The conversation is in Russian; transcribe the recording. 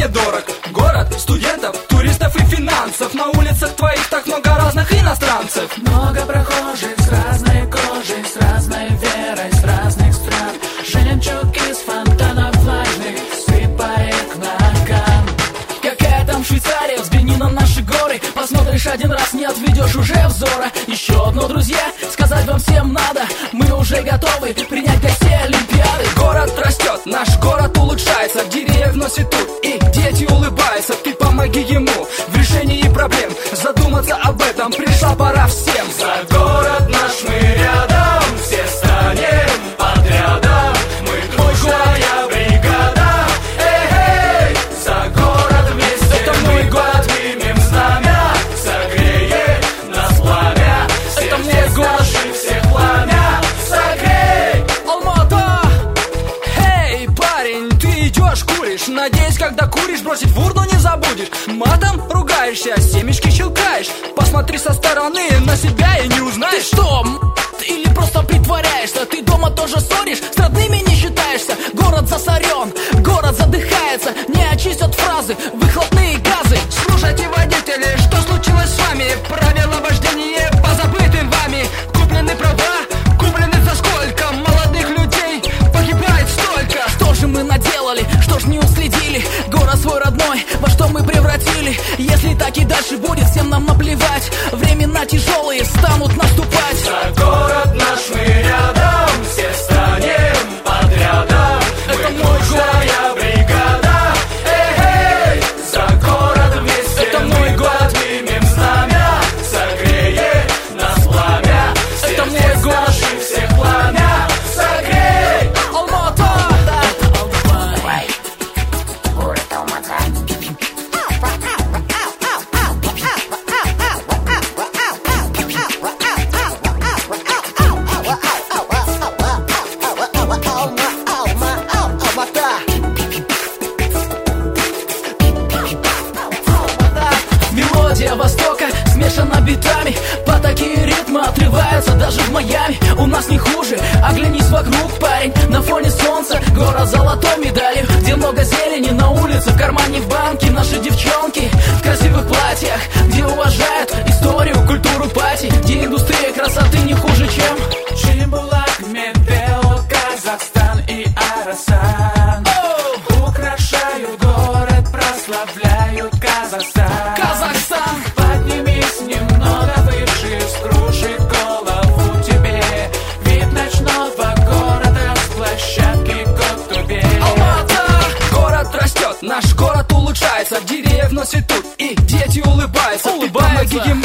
мне дорог. Город студентов, туристов и финансов. На улицах твоих так много разных иностранцев. Много прохожих с разной кожей, с разной верой, с разных стран. Жемчуг из фонтанов влажных сыпает к ногам. Какая там Швейцария, взгляни на наши горы. Посмотришь один раз, не отведешь уже взора. Еще одно, друзья, сказать вам всем надо. Мы уже готовы принять гостей Олимпиады. Город растет, наш город улучшается. Деревьев носит тут, и дети улыбаются. Ты помоги ему в решении проблем. Задуматься об этом пришла пора всем. За город наш мы рядом, все станем подрядом. Мы дружная бригада. Эй, за город вместе это мой город. Поднимем знамя, согреет нас пламя. Это мой город. Всех пламя, согрей. Алмата! Эй, парень, ты идешь, куришь. Надеюсь, когда куришь, бросить в урну не забудешь. Матом ругаешься, семечки щелкаешь. Посмотри со стороны на себя и не узнаешь. Ты что, или просто притворяешься? Ты дома тоже ссоришь, с родными не считаешься. Город засорен, город задыхается. Не очистят фразы, выхлопные газы. Слушайте, водители, что случилось с вами? Правила вождения позабыты вами. Куплены права, куплены за сколько? Молодых людей погибает столько. Что же мы наделали, что ж не уследили? Город свой родной, во что мы превратили? Если так и дальше будет, всем нам наплевать. Времена тяжелые станут наступать. За город наш мы рядом, все станем подрядом. Это Мы мой дружная бригада. Эй, за город вместе это мой город. поднимем знамя, согреет нас пламя. Это мой город. Всех пламя, согрей. Алмата! Мелодия Востока смешана битами. По такие ритмы отрываются даже в Майами. У нас не хуже, оглянись вокруг, парень. На фоне солнца город золотой медалью. Где много зелени на улице, в кармане, в банке. Наши девчонки в красивых платьях. Где уважают историю, культуру пати. Где индустрия красоты не хуже, чем Чебулак, Медео, Казахстан и Арасан украшают город, прославляют Казахстан. Казахстан. Поднимись немного выше, скружит голову тебе. Вид ночного города с площадки Коктубель. Алмата! Город растет, наш город улучшается. Деревьев носит тут, и дети улыбаются. Ты помоги ему